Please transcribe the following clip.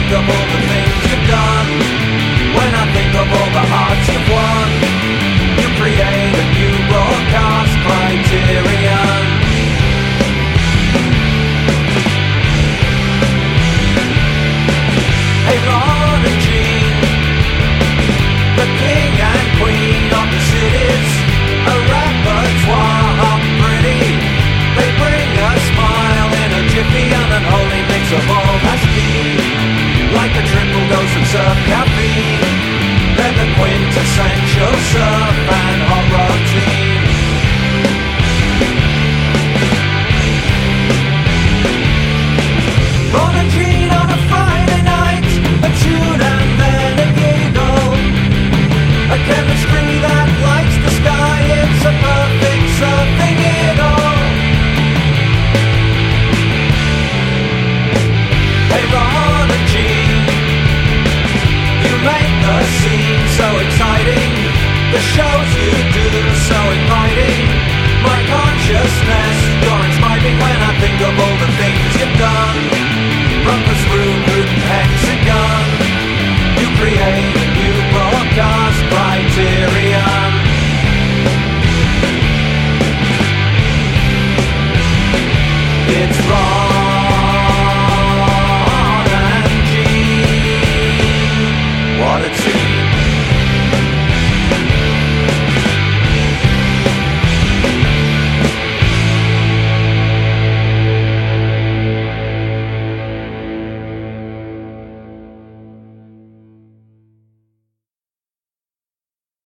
think of all the things you've done, when I think of all the hearts you've won, you create a new broadcast criterion. Hey Ron and Gene, the king and queen of the cities, a repertoire of pretty. They bring a smile in a jiffy, an unholy mix of all that's key. Like a triple dose of surf caffeine, they're the quintessential surf and hot rod team. Ron and Gene on a Friday night, a tune and then a giggle, a chemistry that lights the sky. It's a perfect surfing idyll. Hey Ron and Gene, you make the scene so exciting, the shows you do so inviting. My consciousness, you're inspiring when I think of all the things you've done. Rumpus room, root and hexagon, you create a new broadcast criterion. It's